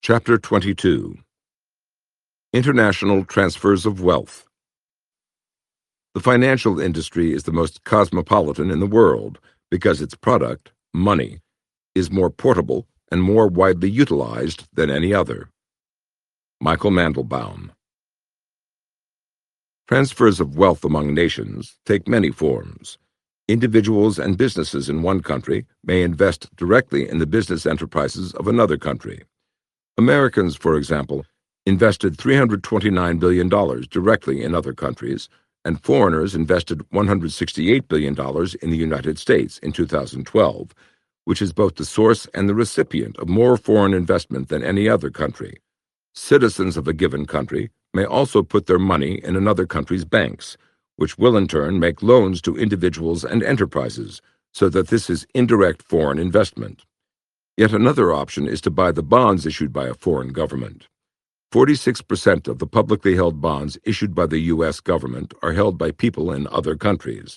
Chapter 22. International Transfers of Wealth. The financial industry is the most cosmopolitan in the world because its product, money, is more portable and more widely utilized than any other. Michael Mandelbaum. Transfers of wealth among nations take many forms. Individuals and businesses in one country may invest directly in the business enterprises of another country. Americans, for example, invested $329 billion directly in other countries, and foreigners invested $168 billion in the United States in 2012, which is both the source and the recipient of more foreign investment than any other country. Citizens of a given country may also put their money in another country's banks, which will in turn make loans to individuals and enterprises, so that this is indirect foreign investment. Yet another option is to buy the bonds issued by a foreign government. 46% of the publicly held bonds issued by the U.S. government are held by people in other countries.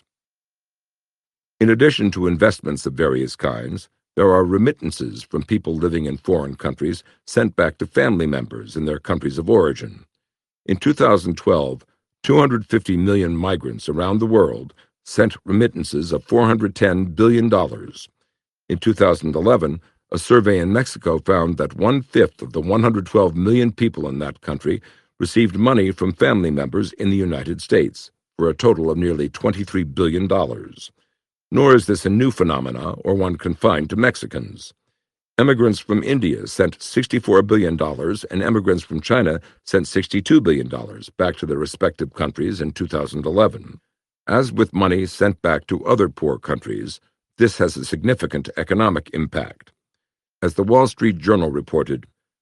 In addition to investments of various kinds, there are remittances from people living in foreign countries sent back to family members in their countries of origin. In 2012, 250 million migrants around the world sent remittances of $410 billion. In 2011, a survey in Mexico found that 1/5 of the 112 million people in that country received money from family members in the United States, for a total of nearly $23 billion. Nor is this a new phenomena or one confined to Mexicans. Immigrants from India sent $64 billion, and immigrants from China sent $62 billion back to their respective countries in 2011. As with money sent back to other poor countries, this has a significant economic impact. As the Wall Street Journal reported,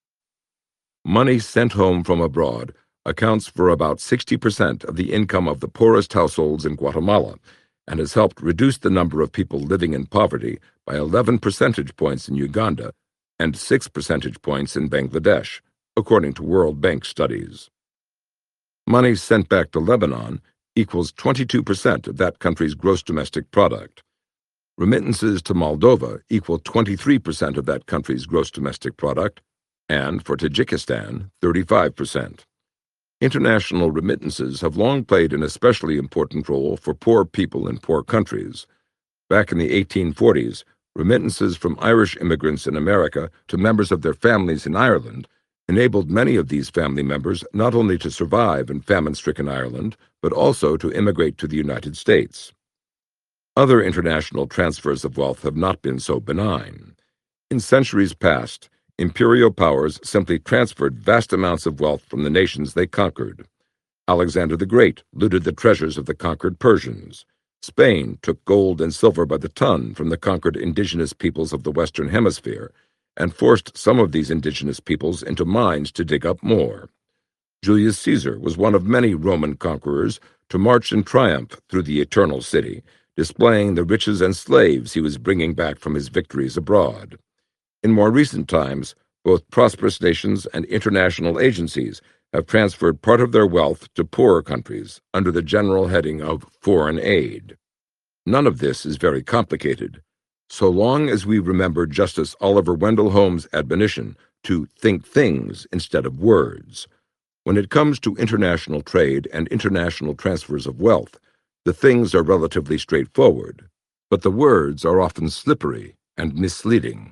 money sent home from abroad accounts for about 60% of the income of the poorest households in Guatemala and has helped reduce the number of people living in poverty by 11 percentage points in Uganda and 6 percentage points in Bangladesh, according to World Bank studies. Money sent back to Lebanon equals 22% of that country's gross domestic product. Remittances to Moldova equal 23% of that country's gross domestic product, and for Tajikistan, 35%. International remittances have long played an especially important role for poor people in poor countries. Back in the 1840s, remittances from Irish immigrants in America to members of their families in Ireland enabled many of these family members not only to survive in famine-stricken Ireland, but also to immigrate to the United States. Other international transfers of wealth have not been so benign. In centuries past, imperial powers simply transferred vast amounts of wealth from the nations they conquered. Alexander the Great looted the treasures of the conquered Persians. Spain took gold and silver by the ton from the conquered indigenous peoples of the Western Hemisphere and forced some of these indigenous peoples into mines to dig up more. Julius Caesar was one of many Roman conquerors to march in triumph through the Eternal City, displaying the riches and slaves he was bringing back from his victories abroad. In more recent times, both prosperous nations and international agencies have transferred part of their wealth to poorer countries under the general heading of foreign aid. None of this is very complicated, so long as we remember Justice Oliver Wendell Holmes' admonition to think things instead of words. When it comes to international trade and international transfers of wealth, the things are relatively straightforward, but the words are often slippery and misleading.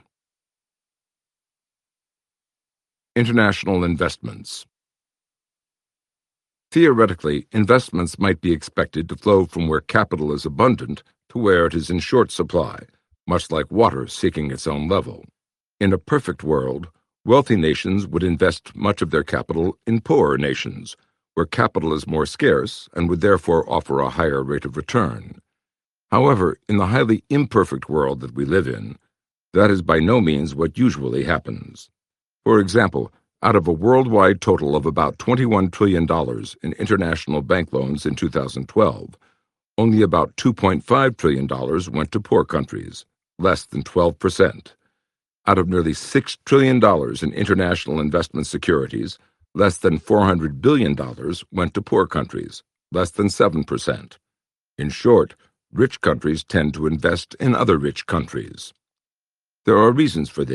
International investments. Theoretically, investments might be expected to flow from where capital is abundant to where it is in short supply, much like water seeking its own level. In a perfect world, wealthy nations would invest much of their capital in poorer nations, where capital is more scarce and would therefore offer a higher rate of return. However, in the highly imperfect world that we live in, that is by no means what usually happens. For example, out of a worldwide total of about $21 trillion in international bank loans in 2012, only about $2.5 trillion went to poor countries, less than 12%. Out of nearly $6 trillion in international investment securities, less than $400 billion went to poor countries, less than 7%. In short, rich countries tend to invest in other rich countries. There are reasons for this,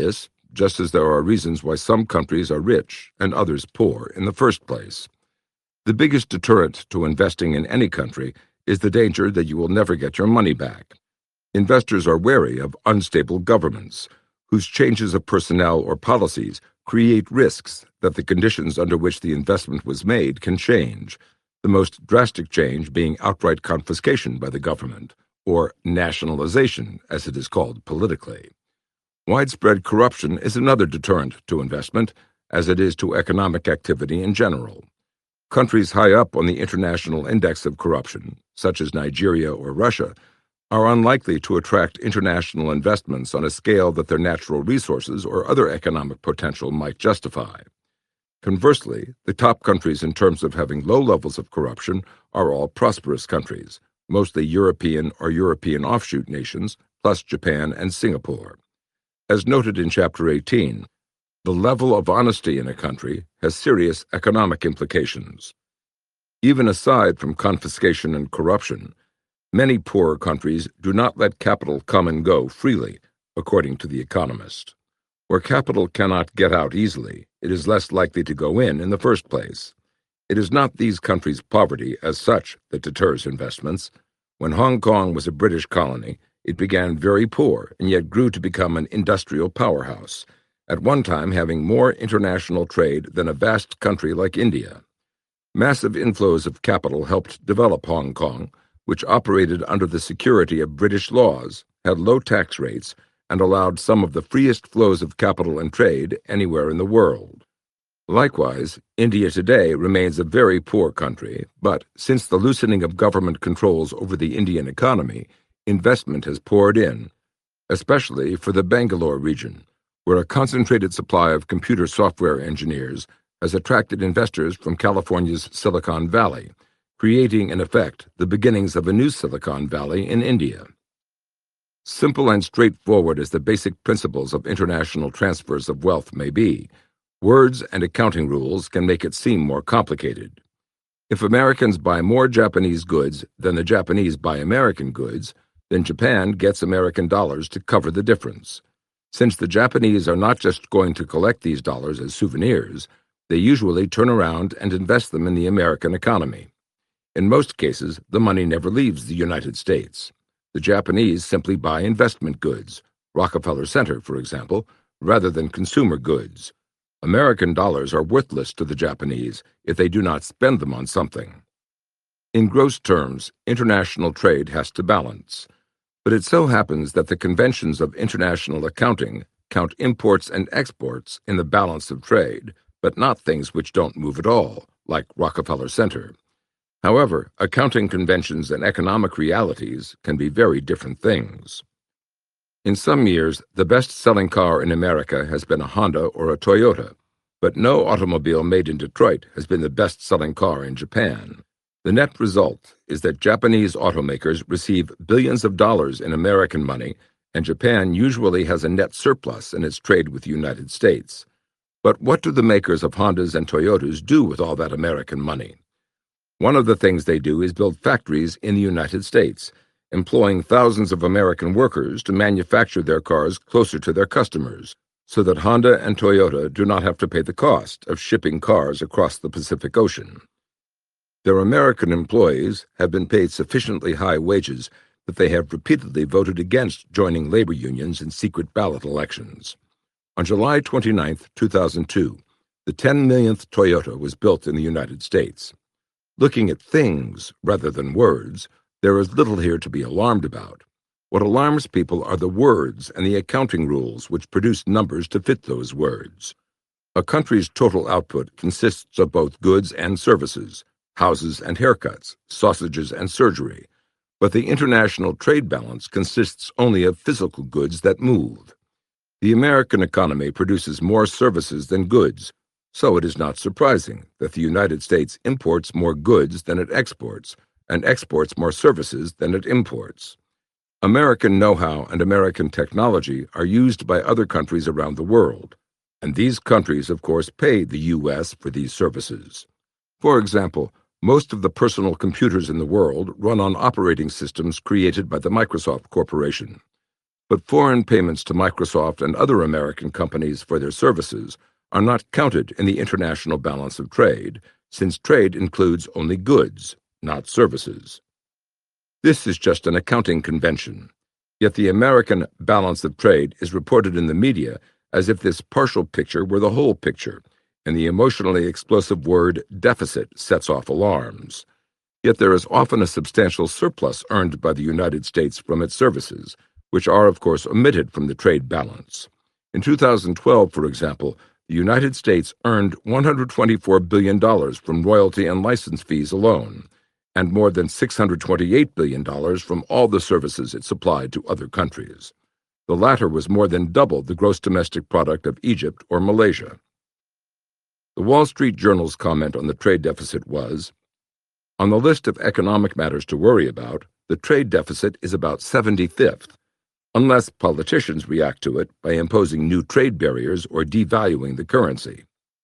just as there are reasons why some countries are rich and others poor in the first place. The biggest deterrent to investing in any country is the danger that you will never get your money back. Investors are wary of unstable governments, whose changes of personnel or policies create risks that the conditions under which the investment was made can change, the most drastic change being outright confiscation by the government, or nationalization, as it is called politically. Widespread corruption is another deterrent to investment, as it is to economic activity in general. Countries high up on the International Index of Corruption, such as Nigeria or Russia, are unlikely to attract international investments on a scale that their natural resources or other economic potential might justify. Conversely, the top countries in terms of having low levels of corruption are all prosperous countries, mostly European or European offshoot nations, plus Japan and Singapore. As noted in Chapter 18, the level of honesty in a country has serious economic implications. Even aside from confiscation and corruption, many poorer countries do not let capital come and go freely, according to The Economist. Where capital cannot get out easily, it is less likely to go in the first place. It is not these countries' poverty as such that deters investments. When Hong Kong was a British colony, it began very poor and yet grew to become an industrial powerhouse, at one time having more international trade than a vast country like India. Massive inflows of capital helped develop Hong Kong, which operated under the security of British laws, had low tax rates, and allowed some of the freest flows of capital and trade anywhere in the world. Likewise, India today remains a very poor country, but since the loosening of government controls over the Indian economy, investment has poured in, especially for the Bangalore region, where a concentrated supply of computer software engineers has attracted investors from California's Silicon Valley, creating, in effect, the beginnings of a new Silicon Valley in India. Simple and straightforward as the basic principles of international transfers of wealth may be, words and accounting rules can make it seem more complicated. If Americans buy more Japanese goods than the Japanese buy American goods, then Japan gets American dollars to cover the difference. Since the Japanese are not just going to collect these dollars as souvenirs, they usually turn around and invest them in the American economy. In most cases, the money never leaves the United States. The Japanese simply buy investment goods, Rockefeller Center, for example, rather than consumer goods. American dollars are worthless to the Japanese if they do not spend them on something. In gross terms, international trade has to balance. But it so happens that the conventions of international accounting count imports and exports in the balance of trade, but not things which don't move at all, like Rockefeller Center. However, accounting conventions and economic realities can be very different things. In some years, the best-selling car in America has been a Honda or a Toyota, but no automobile made in Detroit has been the best-selling car in Japan. The net result is that Japanese automakers receive billions of dollars in American money, and Japan usually has a net surplus in its trade with the United States. But what do the makers of Hondas and Toyotas do with all that American money? One of the things they do is build factories in the United States, employing thousands of American workers to manufacture their cars closer to their customers, so that Honda and Toyota do not have to pay the cost of shipping cars across the Pacific Ocean. Their American employees have been paid sufficiently high wages that they have repeatedly voted against joining labor unions in secret ballot elections. On July 29, 2002, the 10 millionth Toyota was built in the United States. Looking at things rather than words, there is little here to be alarmed about. What alarms people are the words and the accounting rules which produce numbers to fit those words. A country's total output consists of both goods and services, houses and haircuts, sausages and surgery, but the international trade balance consists only of physical goods that move. The American economy produces more services than goods, so it is not surprising that the United States imports more goods than it exports, and exports more services than it imports. American know-how and American technology are used by other countries around the world, and these countries, of course, pay the U.S. for these services. For example, most of the personal computers in the world run on operating systems created by the Microsoft Corporation. But foreign payments to Microsoft and other American companies for their services are not counted in the international balance of trade, since trade includes only goods, not services. This is just an accounting convention. Yet the American balance of trade is reported in the media as if this partial picture were the whole picture, and the emotionally explosive word deficit sets off alarms. Yet there is often a substantial surplus earned by the United States from its services, which are, of course, omitted from the trade balance. In 2012, for example, the United States earned $124 billion from royalty and license fees alone, and more than $628 billion from all the services it supplied to other countries. The latter was more than double the gross domestic product of Egypt or Malaysia. The Wall Street Journal's comment on the trade deficit was, "On the list of economic matters to worry about, the trade deficit is about 75th, unless politicians react to it by imposing new trade barriers or devaluing the currency."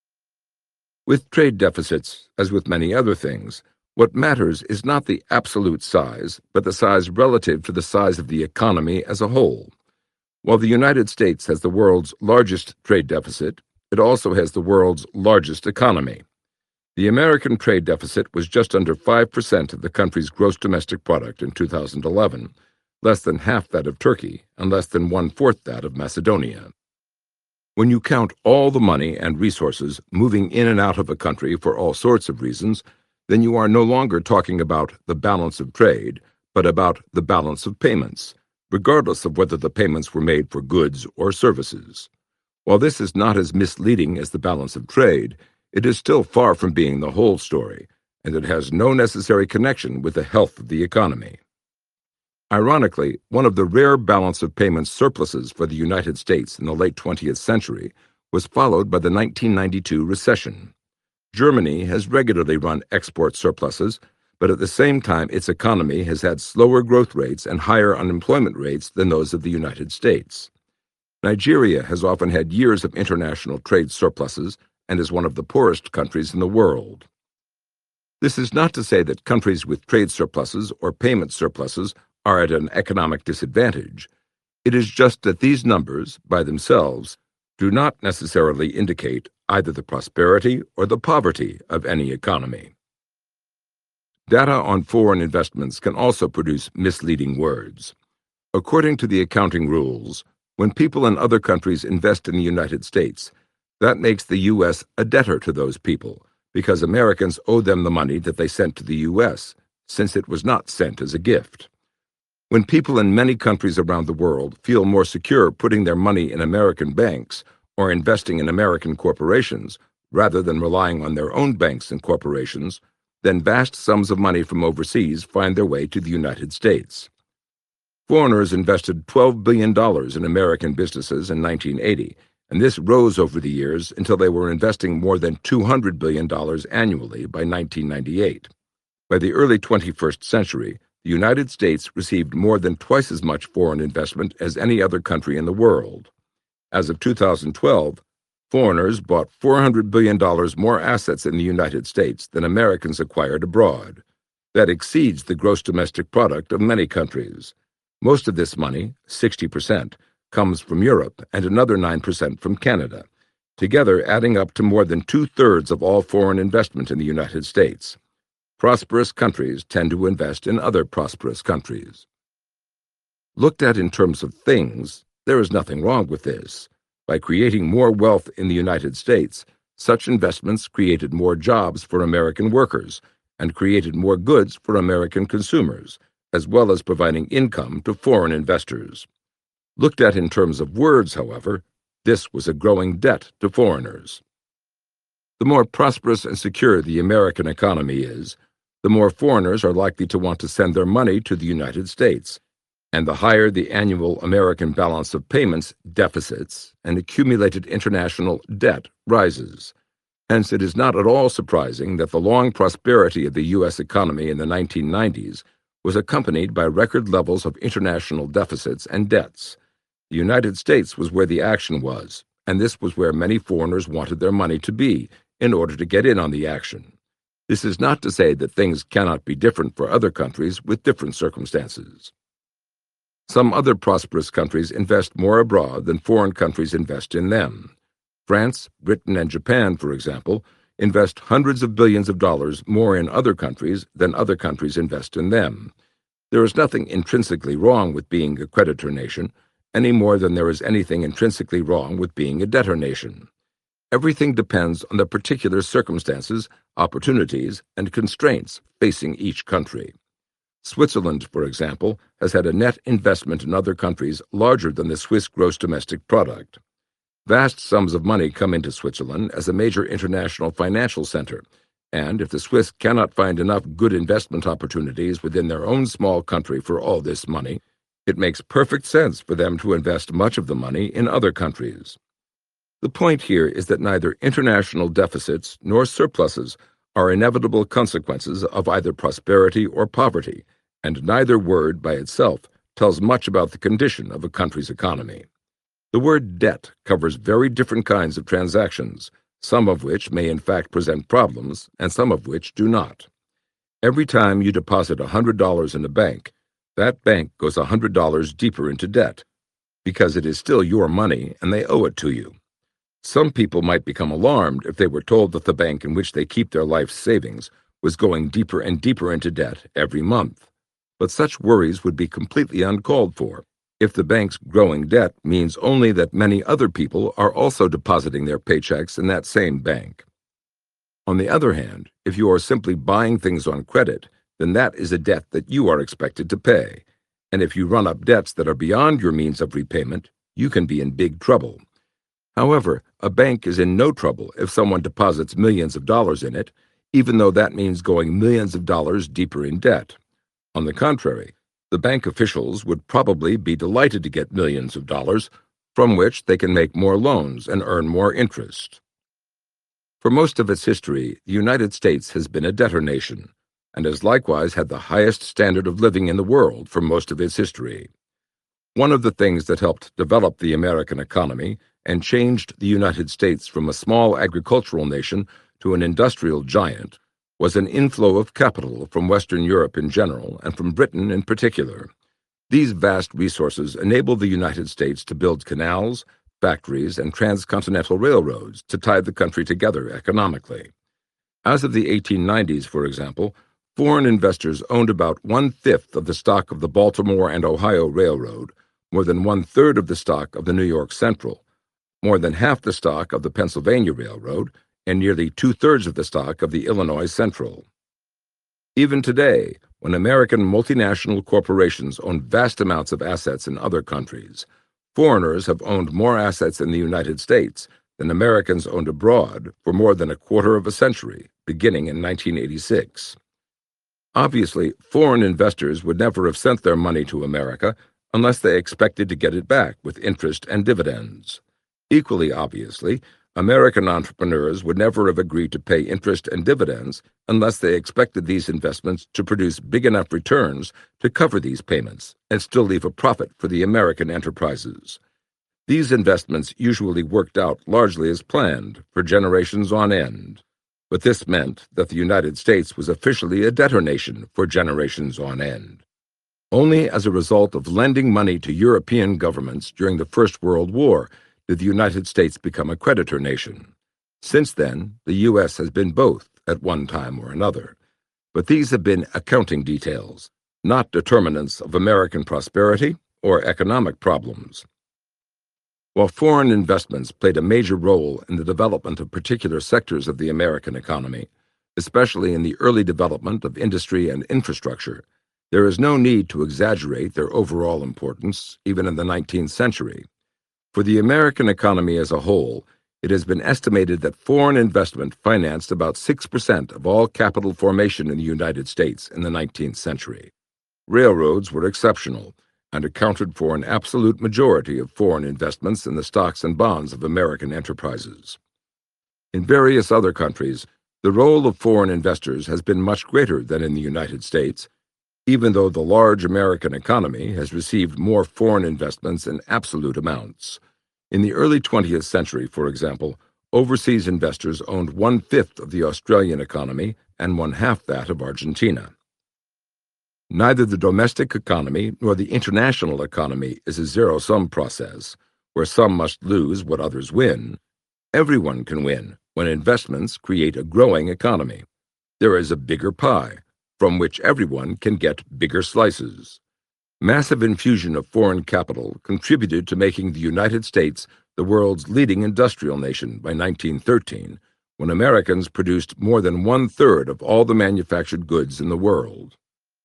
With trade deficits, as with many other things, what matters is not the absolute size, but the size relative to the size of the economy as a whole. While the United States has the world's largest trade deficit, it also has the world's largest economy. The American trade deficit was just under 5% of the country's gross domestic product in 2011, less than half that of Turkey, and less than one-fourth that of Macedonia. When you count all the money and resources moving in and out of a country for all sorts of reasons, then you are no longer talking about the balance of trade, but about the balance of payments, regardless of whether the payments were made for goods or services. While this is not as misleading as the balance of trade, it is still far from being the whole story, and it has no necessary connection with the health of the economy. Ironically, one of the rare balance of payments surpluses for the United States in the late 20th century was followed by the 1992 recession. Germany has regularly run export surpluses, but at the same time its economy has had slower growth rates and higher unemployment rates than those of the United States. Nigeria has often had years of international trade surpluses and is one of the poorest countries in the world. This is not to say that countries with trade surpluses or payment surpluses are at an economic disadvantage. It is just that these numbers, by themselves, do not necessarily indicate either the prosperity or the poverty of any economy. Data on foreign investments can also produce misleading words. According to the accounting rules, when people in other countries invest in the United States, that makes the U.S. a debtor to those people, because Americans owe them the money that they sent to the U.S., since it was not sent as a gift. When people in many countries around the world feel more secure putting their money in American banks or investing in American corporations, rather than relying on their own banks and corporations, then vast sums of money from overseas find their way to the United States. Foreigners invested $12 billion in American businesses in 1980, and this rose over the years until they were investing more than $200 billion annually by 1998. By the early 21st century, the United States received more than twice as much foreign investment as any other country in the world. As of 2012, foreigners bought $400 billion more assets in the United States than Americans acquired abroad. That exceeds the gross domestic product of many countries. Most of this money, 60%, comes from Europe and another 9% from Canada, together adding up to more than two-thirds of all foreign investment in the United States. Prosperous countries tend to invest in other prosperous countries. Looked at in terms of things, there is nothing wrong with this. By creating more wealth in the United States, such investments created more jobs for American workers and created more goods for American consumers, as well as providing income to foreign investors. Looked at in terms of words, however, this was a growing debt to foreigners. The more prosperous and secure the American economy is, the more foreigners are likely to want to send their money to the United States, and the higher the annual American balance of payments deficits and accumulated international debt rises. Hence, it is not at all surprising that the long prosperity of the U.S. economy in the 1990s was accompanied by record levels of international deficits and debts. The United States was where the action was, and this was where many foreigners wanted their money to be in order to get in on the action. This is not to say that things cannot be different for other countries with different circumstances. Some other prosperous countries invest more abroad than foreign countries invest in them. France, Britain, and Japan, for example, invest hundreds of billions of dollars more in other countries than other countries invest in them. There is nothing intrinsically wrong with being a creditor nation, any more than there is anything intrinsically wrong with being a debtor nation. Everything depends on the particular circumstances, opportunities, and constraints facing each country. Switzerland, for example, has had a net investment in other countries larger than the Swiss gross domestic product. Vast sums of money come into Switzerland as a major international financial center, and if the Swiss cannot find enough good investment opportunities within their own small country for all this money, it makes perfect sense for them to invest much of the money in other countries. The point here is that neither international deficits nor surpluses are inevitable consequences of either prosperity or poverty, and neither word by itself tells much about the condition of a country's economy. The word debt covers very different kinds of transactions, some of which may in fact present problems and some of which do not. Every time you deposit $100 in a bank, that bank goes $100 deeper into debt, because it is still your money and they owe it to you. Some people might become alarmed if they were told that the bank in which they keep their life savings was going deeper and deeper into debt every month. But such worries would be completely uncalled for if the bank's growing debt means only that many other people are also depositing their paychecks in that same bank. On the other hand, if you are simply buying things on credit, then that is a debt that you are expected to pay. And if you run up debts that are beyond your means of repayment, you can be in big trouble. However, a bank is in no trouble if someone deposits millions of dollars in it, even though that means going millions of dollars deeper in debt. On the contrary, the bank officials would probably be delighted to get millions of dollars, from which they can make more loans and earn more interest. For most of its history, the United States has been a debtor nation, and has likewise had the highest standard of living in the world for most of its history. One of the things that helped develop the American economy and changed the United States from a small agricultural nation to an industrial giant was an inflow of capital from Western Europe in general and from Britain in particular. These vast resources enabled the United States to build canals, factories, and transcontinental railroads to tie the country together economically. As of the 1890s, for example, foreign investors owned about one-fifth of the stock of the Baltimore and Ohio Railroad, more than one-third of the stock of the New York Central, more than half the stock of the Pennsylvania Railroad, and nearly two-thirds of the stock of the Illinois Central. Even today, when American multinational corporations own vast amounts of assets in other countries, foreigners have owned more assets in the United States than Americans owned abroad for more than a quarter of a century, beginning in 1986. Obviously, foreign investors would never have sent their money to America unless they expected to get it back with interest and dividends. Equally obviously, American entrepreneurs would never have agreed to pay interest and dividends unless they expected these investments to produce big enough returns to cover these payments and still leave a profit for the American enterprises. These investments usually worked out largely as planned for generations on end, but this meant that the United States was officially a debtor nation for generations on end. Only as a result of lending money to European governments during the First World War did the United States become a creditor nation. Since then, the U.S. has been both at one time or another, but these have been accounting details, not determinants of American prosperity or economic problems. While foreign investments played a major role in the development of particular sectors of the American economy, especially in the early development of industry and infrastructure, there is no need to exaggerate their overall importance, even in the 19th century. For the American economy as a whole, it has been estimated that foreign investment financed about 6% of all capital formation in the United States in the 19th century. Railroads were exceptional and accounted for an absolute majority of foreign investments in the stocks and bonds of American enterprises. In various other countries, the role of foreign investors has been much greater than in the United States, even though the large American economy has received more foreign investments in absolute amounts. In the early 20th century, for example, overseas investors owned one-fifth of the Australian economy and one-half that of Argentina. Neither the domestic economy nor the international economy is a zero-sum process, where some must lose what others win. Everyone can win when investments create a growing economy. There is a bigger pie, from which everyone can get bigger slices. Massive infusion of foreign capital contributed to making the United States the world's leading industrial nation by 1913, when Americans produced more than one-third of all the manufactured goods in the world.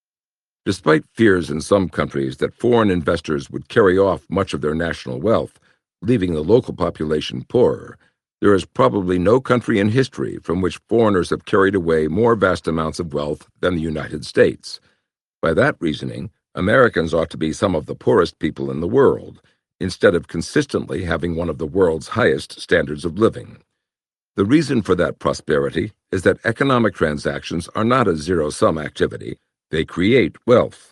Despite fears in some countries that foreign investors would carry off much of their national wealth, leaving the local population poorer, there is probably no country in history from which foreigners have carried away more vast amounts of wealth than the United States. By that reasoning, Americans ought to be some of the poorest people in the world, instead of consistently having one of the world's highest standards of living. The reason for that prosperity is that economic transactions are not a zero-sum activity. They create wealth.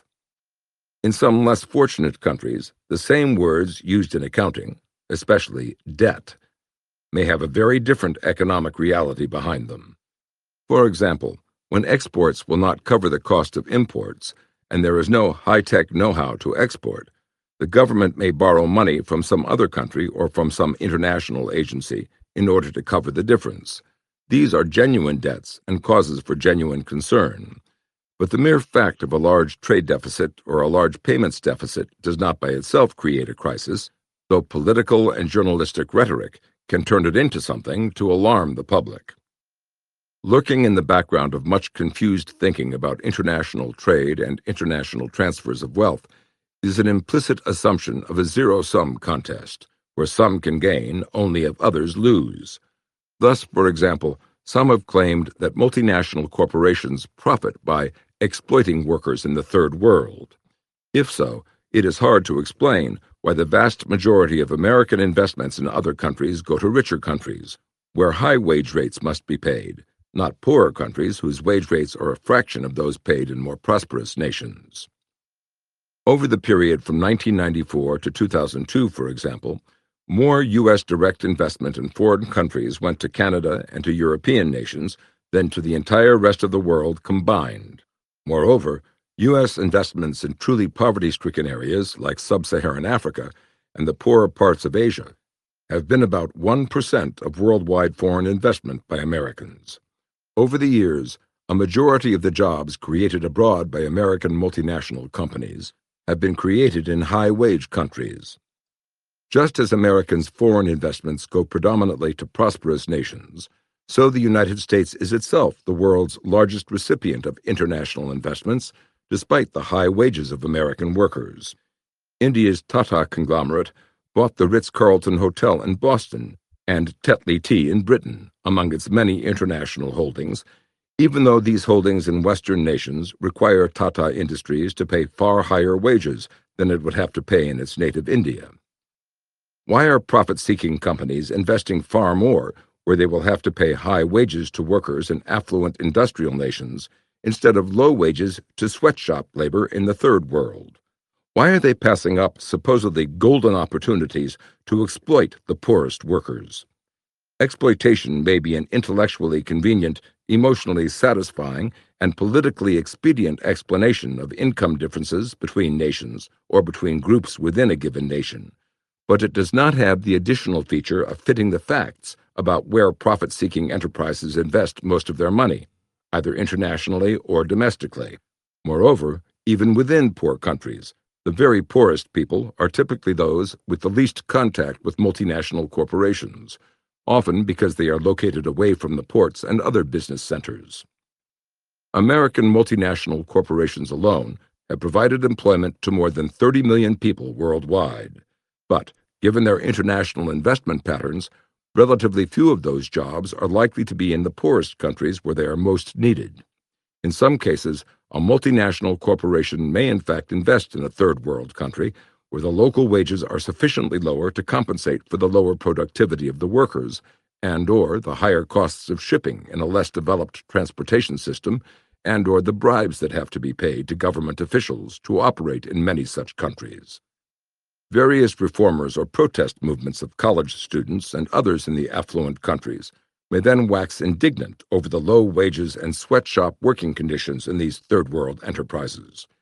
In some less fortunate countries, the same words used in accounting, especially debt, may have a very different economic reality behind them. For example, when exports will not cover the cost of imports, and there is no high-tech know-how to export, the government may borrow money from some other country or from some international agency in order to cover the difference. These are genuine debts and causes for genuine concern. But the mere fact of a large trade deficit or a large payments deficit does not by itself create a crisis, though political and journalistic rhetoric can turn it into something to alarm the public. Lurking in the background of much confused thinking about international trade and international transfers of wealth is an implicit assumption of a zero-sum contest, where some can gain only if others lose. Thus, for example, some have claimed that multinational corporations profit by exploiting workers in the Third World. If so, it is hard to explain why the vast majority of American investments in other countries go to richer countries, where high wage rates must be paid, not poorer countries whose wage rates are a fraction of those paid in more prosperous nations. Over the period from 1994 to 2002, for example, more U.S. direct investment in foreign countries went to Canada and to European nations than to the entire rest of the world combined. Moreover, U.S. investments in truly poverty-stricken areas like sub-Saharan Africa and the poorer parts of Asia have been about 1% of worldwide foreign investment by Americans. Over the years, a majority of the jobs created abroad by American multinational companies have been created in high-wage countries. Just as Americans' foreign investments go predominantly to prosperous nations, so the United States is itself the world's largest recipient of international investments, despite the high wages of American workers. India's Tata conglomerate bought the Ritz-Carlton Hotel in Boston and Tetley Tea in Britain, among its many international holdings, even though these holdings in Western nations require Tata Industries to pay far higher wages than it would have to pay in its native India. Why are profit-seeking companies investing far more where they will have to pay high wages to workers in affluent industrial nations instead of low wages to sweatshop labor in the Third World? Why are they passing up supposedly golden opportunities to exploit the poorest workers? Exploitation may be an intellectually convenient, emotionally satisfying, and politically expedient explanation of income differences between nations or between groups within a given nation, but it does not have the additional feature of fitting the facts about where profit-seeking enterprises invest most of their money, either internationally or domestically. Moreover, even within poor countries, the very poorest people are typically those with the least contact with multinational corporations, often because they are located away from the ports and other business centers. American multinational corporations alone have provided employment to more than 30 million people worldwide. But, given their international investment patterns, relatively few of those jobs are likely to be in the poorest countries where they are most needed. In some cases, a multinational corporation may in fact invest in a third-world country where the local wages are sufficiently lower to compensate for the lower productivity of the workers and/or the higher costs of shipping in a less developed transportation system and/or the bribes that have to be paid to government officials to operate in many such countries. Various reformers or protest movements of college students and others in the affluent countries may then wax indignant over the low wages and sweatshop working conditions in these third-world enterprises.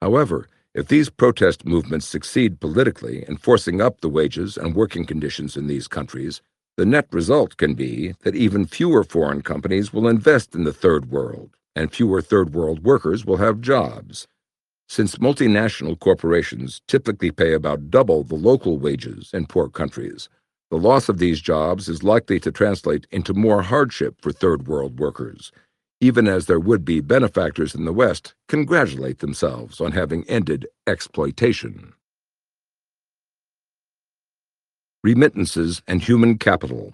However, if these protest movements succeed politically in forcing up the wages and working conditions in these countries, the net result can be that even fewer foreign companies will invest in the Third World, and fewer Third World workers will have jobs. Since multinational corporations typically pay about double the local wages in poor countries, the loss of these jobs is likely to translate into more hardship for Third World workers, even as their would-be benefactors in the West congratulate themselves on having ended exploitation. Remittances and human capital.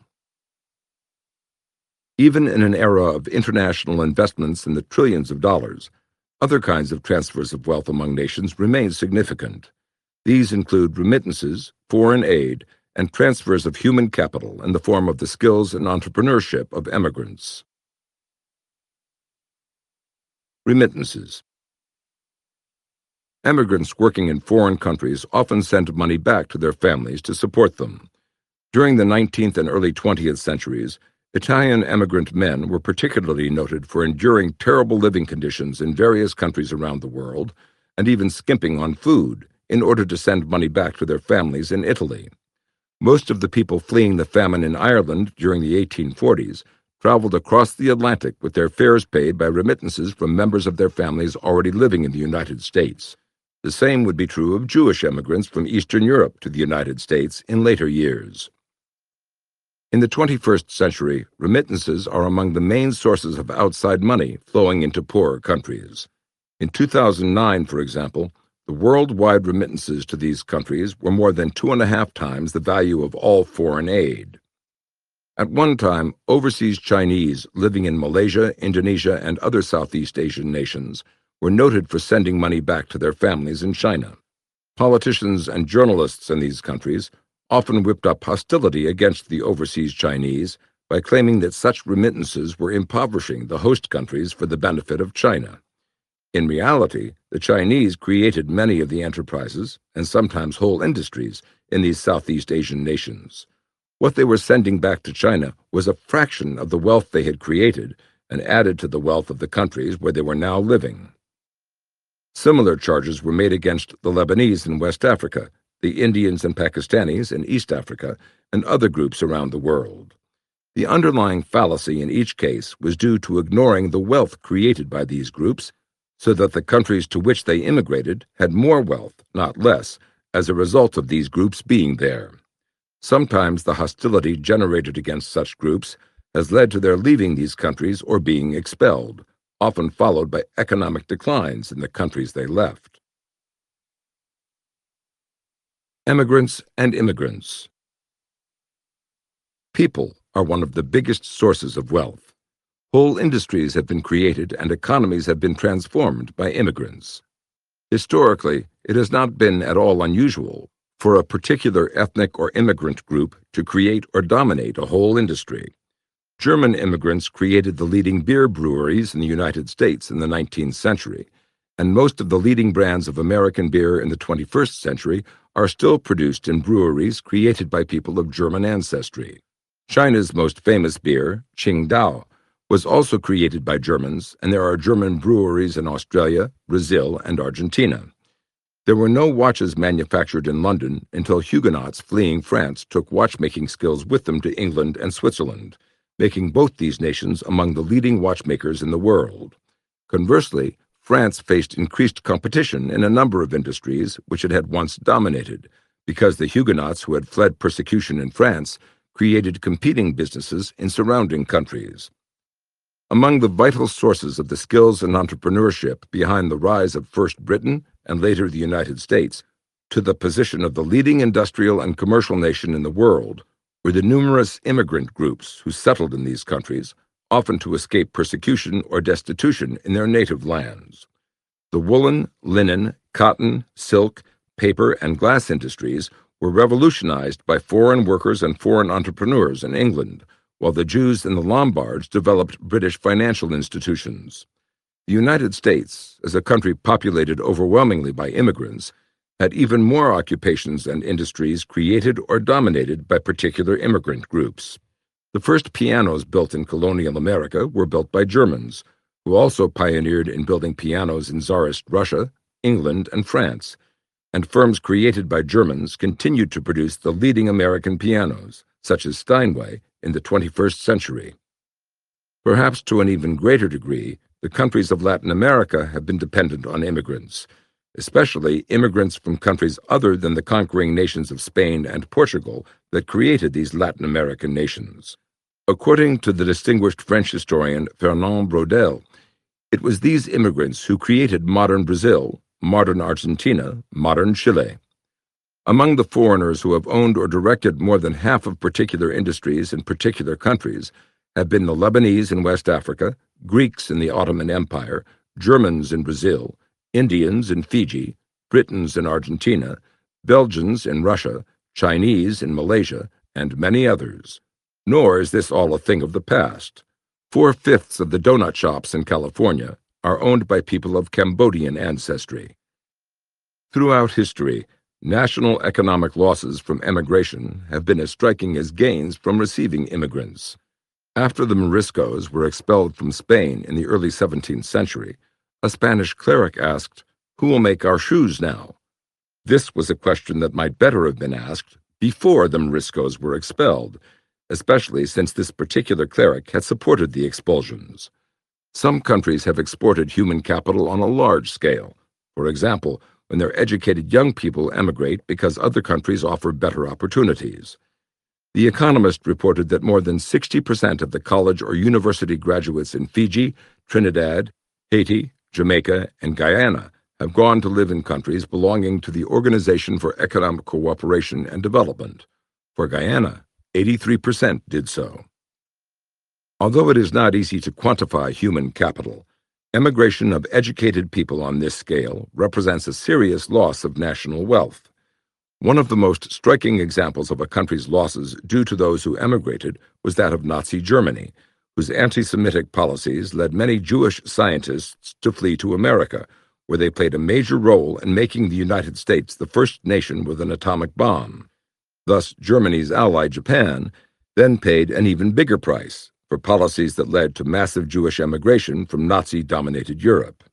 Even in an era of international investments in the trillions of dollars, other kinds of transfers of wealth among nations remain significant. These include remittances, foreign aid, and transfers of human capital in the form of the skills and entrepreneurship of emigrants. Remittances. Emigrants working in foreign countries often send money back to their families to support them. During the 19th and early 20th centuries, Italian emigrant men were particularly noted for enduring terrible living conditions in various countries around the world, and even skimping on food in order to send money back to their families in Italy. Most of the people fleeing the famine in Ireland during the 1840s traveled across the Atlantic with their fares paid by remittances from members of their families already living in the United States. The same would be true of Jewish immigrants from Eastern Europe to the United States in later years. In the 21st century, remittances are among the main sources of outside money flowing into poorer countries. In 2009, for example, the worldwide remittances to these countries were more than 2.5 times the value of all foreign aid. At one time, overseas Chinese living in Malaysia, Indonesia, and other Southeast Asian nations were noted for sending money back to their families in China. Politicians and journalists in these countries often whipped up hostility against the overseas Chinese by claiming that such remittances were impoverishing the host countries for the benefit of China. In reality, the Chinese created many of the enterprises, and sometimes whole industries, in these Southeast Asian nations. What they were sending back to China was a fraction of the wealth they had created and added to the wealth of the countries where they were now living. Similar charges were made against the Lebanese in West Africa, the Indians and Pakistanis in East Africa, and other groups around the world. The underlying fallacy in each case was due to ignoring the wealth created by these groups, so that the countries to which they immigrated had more wealth, not less, as a result of these groups being there. Sometimes the hostility generated against such groups has led to their leaving these countries or being expelled, often followed by economic declines in the countries they left. Emigrants and immigrants. People are one of the biggest sources of wealth. Whole industries have been created and economies have been transformed by immigrants. Historically, it has not been at all unusual for a particular ethnic or immigrant group to create or dominate a whole industry. German immigrants created the leading beer breweries in the United States in the 19th century, and most of the leading brands of American beer in the 21st century are still produced in breweries created by people of German ancestry. China's most famous beer, Qingdao, was also created by Germans, and there are German breweries in Australia, Brazil, and Argentina. There were no watches manufactured in London until Huguenots fleeing France took watchmaking skills with them to England and Switzerland, making both these nations among the leading watchmakers in the world. Conversely, France faced increased competition in a number of industries which it had once dominated, because the Huguenots who had fled persecution in France created competing businesses in surrounding countries. Among the vital sources of the skills and entrepreneurship behind the rise of first Britain and later the United States to the position of the leading industrial and commercial nation in the world were the numerous immigrant groups who settled in these countries, often to escape persecution or destitution in their native lands. The woolen, linen, cotton, silk, paper, and glass industries were revolutionized by foreign workers and foreign entrepreneurs in England, while the Jews and the Lombards developed British financial institutions. The United States, as a country populated overwhelmingly by immigrants, had even more occupations and industries created or dominated by particular immigrant groups. The first pianos built in colonial America were built by Germans, who also pioneered in building pianos in Tsarist Russia, England, and France, and firms created by Germans continued to produce the leading American pianos, such as Steinway, in the 21st century. Perhaps to an even greater degree, the countries of Latin America have been dependent on immigrants, especially immigrants from countries other than the conquering nations of Spain and Portugal that created these Latin American nations. According to the distinguished French historian Fernand Braudel, it was these immigrants who created modern Brazil, modern Argentina, modern Chile. Among the foreigners who have owned or directed more than half of particular industries in particular countries have been the Lebanese in West Africa, Greeks in the Ottoman Empire, Germans in Brazil, Indians in Fiji, Britons in Argentina, Belgians in Russia, Chinese in Malaysia, and many others. Nor is this all a thing of the past. 4/5 of the donut shops in California are owned by people of Cambodian ancestry. Throughout history, national economic losses from emigration have been as striking as gains from receiving immigrants. After the Moriscos were expelled from Spain in the early 17th century, a Spanish cleric asked, "Who will make our shoes now?" This was a question that might better have been asked before the Moriscos were expelled, especially since this particular cleric had supported the expulsions. Some countries have exported human capital on a large scale. For example, when their educated young people emigrate because other countries offer better opportunities. The Economist reported that more than 60% of the college or university graduates in Fiji, Trinidad, Haiti, Jamaica, and Guyana have gone to live in countries belonging to the Organization for Economic Cooperation and Development. For Guyana, 83% did so. Although it is not easy to quantify human capital, emigration of educated people on this scale represents a serious loss of national wealth. One of the most striking examples of a country's losses due to those who emigrated was that of Nazi Germany, whose anti-Semitic policies led many Jewish scientists to flee to America, where they played a major role in making the United States the first nation with an atomic bomb. Thus, Germany's ally Japan then paid an even bigger price for policies that led to massive Jewish emigration from Nazi-dominated Europe.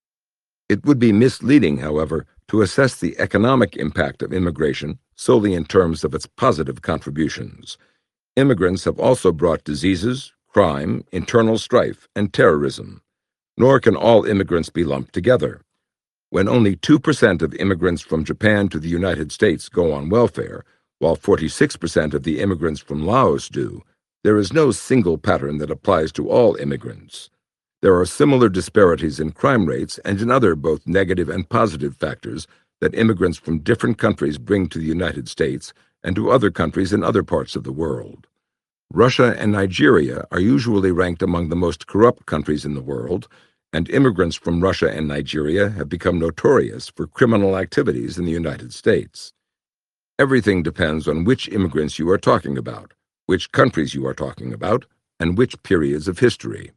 It would be misleading, however, to assess the economic impact of immigration solely in terms of its positive contributions. Immigrants have also brought diseases, crime, internal strife, and terrorism. Nor can all immigrants be lumped together. When only 2% of immigrants from Japan to the United States go on welfare, while 46% of the immigrants from Laos do, there is no single pattern that applies to all immigrants. There are similar disparities in crime rates and in other both negative and positive factors that immigrants from different countries bring to the United States and to other countries in other parts of the world. Russia and Nigeria are usually ranked among the most corrupt countries in the world, and immigrants from Russia and Nigeria have become notorious for criminal activities in the United States. Everything depends on which immigrants you are talking about, which countries you are talking about, and which periods of history.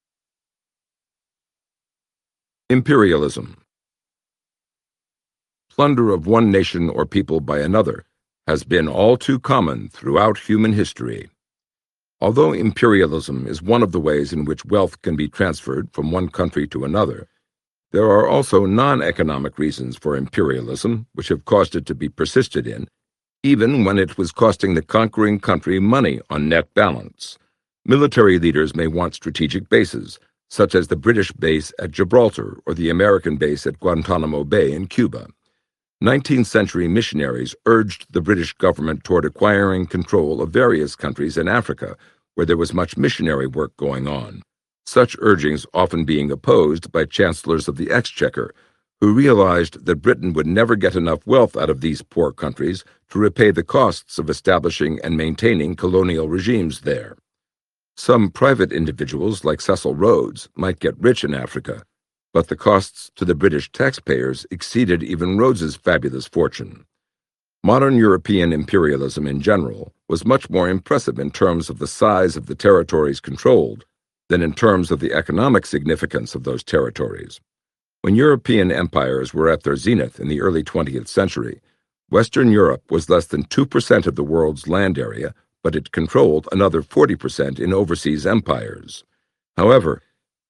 Imperialism. Plunder of one nation or people by another has been all too common throughout human history. Although imperialism is one of the ways in which wealth can be transferred from one country to another, there are also non-economic reasons for imperialism which have caused it to be persisted in, even when it was costing the conquering country money on net balance. Military leaders may want strategic bases, such as the British base at Gibraltar or the American base at Guantanamo Bay in Cuba. 19th century missionaries urged the British government toward acquiring control of various countries in Africa, where there was much missionary work going on, such urgings often being opposed by chancellors of the Exchequer, who realized that Britain would never get enough wealth out of these poor countries to repay the costs of establishing and maintaining colonial regimes there. Some private individuals, like Cecil Rhodes, might get rich in Africa, but the costs to the British taxpayers exceeded even Rhodes's fabulous fortune. Modern European imperialism in general was much more impressive in terms of the size of the territories controlled than in terms of the economic significance of those territories. When European empires were at their zenith in the early 20th century, Western Europe was less than 2% of the world's land area, but it controlled another 40% in overseas empires. However,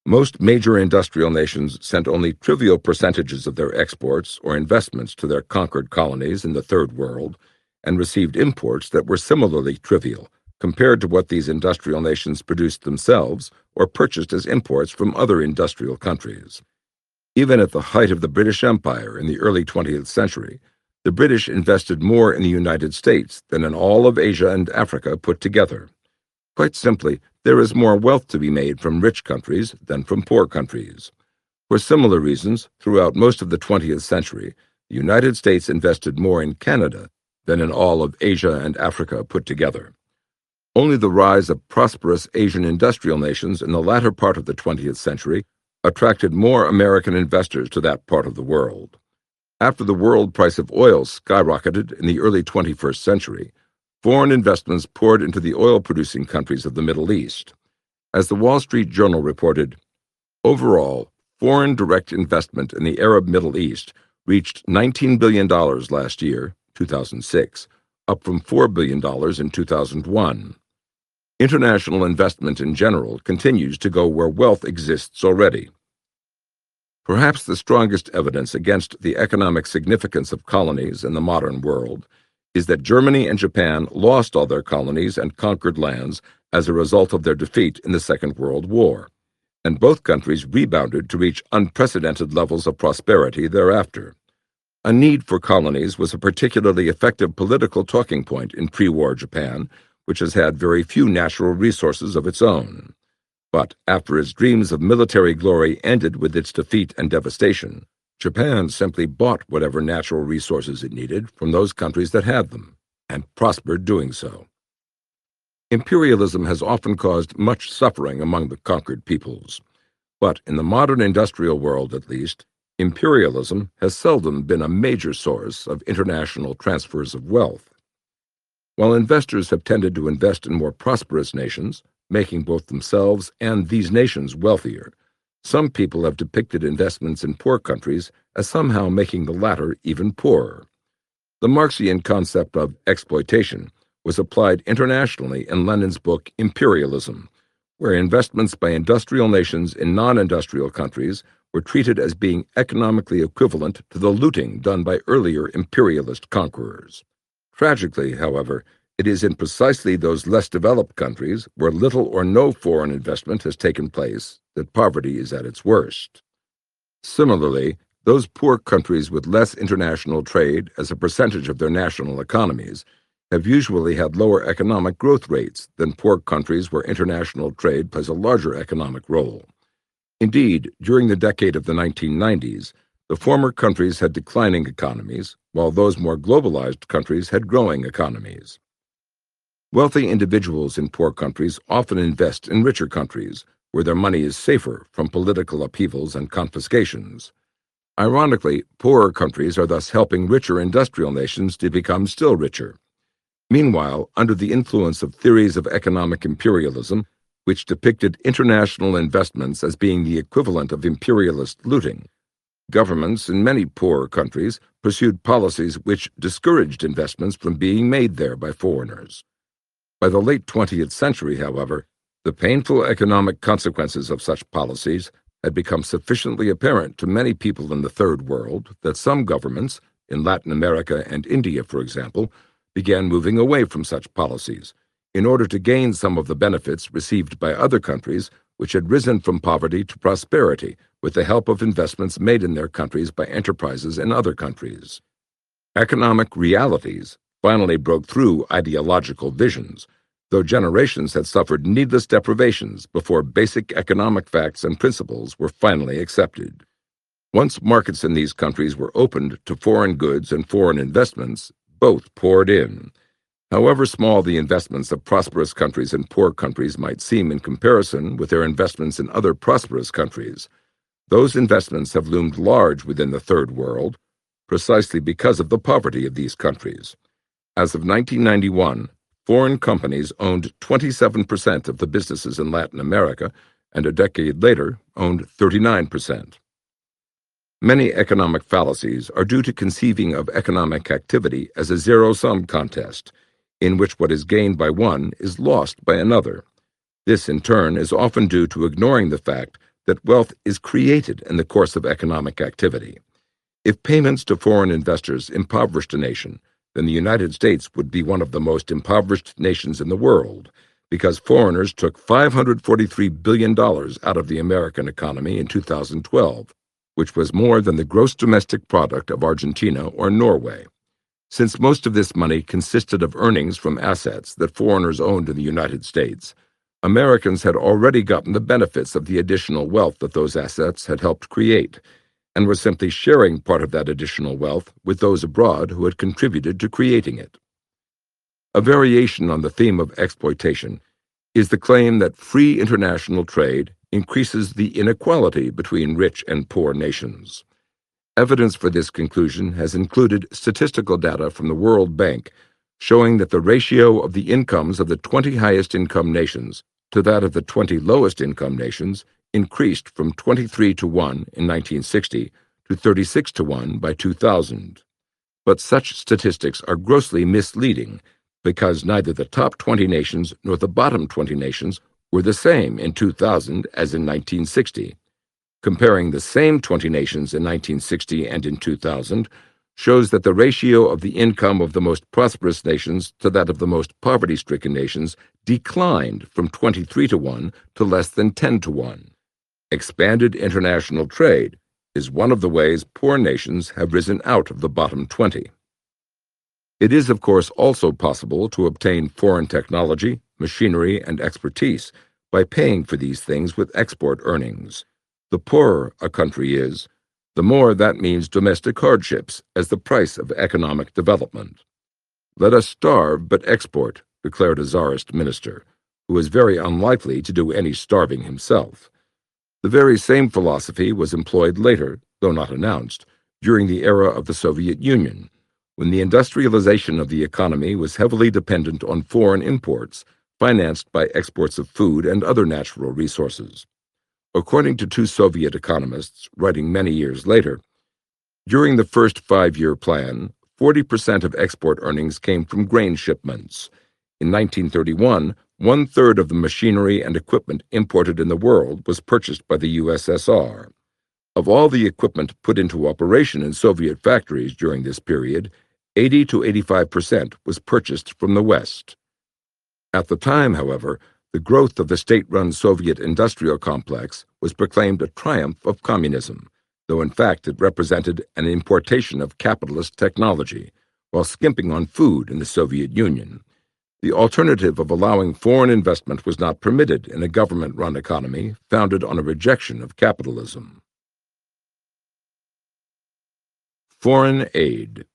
Most major industrial nations sent only trivial percentages of their exports or investments to their conquered colonies in the Third World, and received imports that were similarly trivial compared to what these industrial nations produced themselves or purchased as imports from other industrial countries. Even at the height of the British Empire in the early 20th century, the British invested more in the United States than in all of Asia and Africa put together. Quite simply, there is more wealth to be made from rich countries than from poor countries. For similar reasons, throughout most of the 20th century, the United States invested more in Canada than in all of Asia and Africa put together. Only the rise of prosperous Asian industrial nations in the latter part of the 20th century attracted more American investors to that part of the world. After the world price of oil skyrocketed in the early 21st century, foreign investments poured into the oil-producing countries of the Middle East. As the Wall Street Journal reported, overall, foreign direct investment in the Arab Middle East reached $19 billion last year, 2006, up from $4 billion in 2001. International investment in general continues to go where wealth exists already. Perhaps the strongest evidence against the economic significance of colonies in the modern world is that Germany and Japan lost all their colonies and conquered lands as a result of their defeat in the Second World War, and both countries rebounded to reach unprecedented levels of prosperity thereafter. A need for colonies was a particularly effective political talking point in pre-war Japan, which has had very few natural resources of its own. But after its dreams of military glory ended with its defeat and devastation, Japan simply bought whatever natural resources it needed from those countries that had them, and prospered doing so. Imperialism has often caused much suffering among the conquered peoples. But in the modern industrial world, at least, imperialism has seldom been a major source of international transfers of wealth. While investors have tended to invest in more prosperous nations, making both themselves and these nations wealthier, some people have depicted investments in poor countries as somehow making the latter even poorer. The Marxian concept of exploitation was applied internationally in Lenin's book Imperialism, where investments by industrial nations in non-industrial countries were treated as being economically equivalent to the looting done by earlier imperialist conquerors. Tragically, however, it is in precisely those less developed countries where little or no foreign investment has taken place that poverty is at its worst. Similarly, those poor countries with less international trade as a percentage of their national economies have usually had lower economic growth rates than poor countries where international trade plays a larger economic role. Indeed, during the decade of the 1990s, the former countries had declining economies, while those more globalized countries had growing economies. Wealthy individuals in poor countries often invest in richer countries, where their money is safer from political upheavals and confiscations. Ironically, poorer countries are thus helping richer industrial nations to become still richer. Meanwhile, under the influence of theories of economic imperialism, which depicted international investments as being the equivalent of imperialist looting, governments in many poorer countries pursued policies which discouraged investments from being made there by foreigners. By the late 20th century, however, the painful economic consequences of such policies had become sufficiently apparent to many people in the Third World that some governments, in Latin America and India, for example, began moving away from such policies in order to gain some of the benefits received by other countries which had risen from poverty to prosperity with the help of investments made in their countries by enterprises in other countries. Economic realities finally broke through ideological visions, though generations had suffered needless deprivations before basic economic facts and principles were finally accepted. Once markets in these countries were opened to foreign goods and foreign investments, both poured in. However small the investments of prosperous countries and poor countries might seem in comparison with their investments in other prosperous countries, those investments have loomed large within the Third World, precisely because of the poverty of these countries. As of 1991, foreign companies owned 27% of the businesses in Latin America, and a decade later owned 39%. Many economic fallacies are due to conceiving of economic activity as a zero-sum contest, in which what is gained by one is lost by another. This, in turn, is often due to ignoring the fact that wealth is created in the course of economic activity. If payments to foreign investors impoverished a nation, then the United States would be one of the most impoverished nations in the world, because foreigners took $543 billion out of the American economy in 2012, which was more than the gross domestic product of Argentina or Norway. Since most of this money consisted of earnings from assets that foreigners owned in the United States, Americans had already gotten the benefits of the additional wealth that those assets had helped create, and were simply sharing part of that additional wealth with those abroad who had contributed to creating it. A variation on the theme of exploitation is the claim that free international trade increases the inequality between rich and poor nations. Evidence for this conclusion has included statistical data from the World Bank showing that the ratio of the incomes of the 20 highest income nations to that of the 20 lowest income nations increased from 23 to 1 in 1960 to 36 to 1 by 2000. But such statistics are grossly misleading because neither the top 20 nations nor the bottom 20 nations were the same in 2000 as in 1960. Comparing the same 20 nations in 1960 and in 2000 shows that the ratio of the income of the most prosperous nations to that of the most poverty-stricken nations declined from 23 to 1 to less than 10 to 1. Expanded international trade is one of the ways poor nations have risen out of the bottom 20. It is, of course, also possible to obtain foreign technology, machinery, and expertise by paying for these things with export earnings. The poorer a country is, the more that means domestic hardships as the price of economic development. "Let us starve but export," declared a Tsarist minister, who was very unlikely to do any starving himself. The very same philosophy was employed later, though not announced, during the era of the Soviet Union, when the industrialization of the economy was heavily dependent on foreign imports, financed by exports of food and other natural resources. According to two Soviet economists, writing many years later, during the first 5-year plan, 40% of export earnings came from grain shipments. In 1931, one-third of the machinery and equipment imported in the world was purchased by the USSR. Of all the equipment put into operation in Soviet factories during this period, 80 to 85% was purchased from the West. At the time, however, the growth of the state-run Soviet industrial complex was proclaimed a triumph of communism, though in fact it represented an importation of capitalist technology, while skimping on food in the Soviet Union. The alternative of allowing foreign investment was not permitted in a government-run economy founded on a rejection of capitalism. Foreign aid.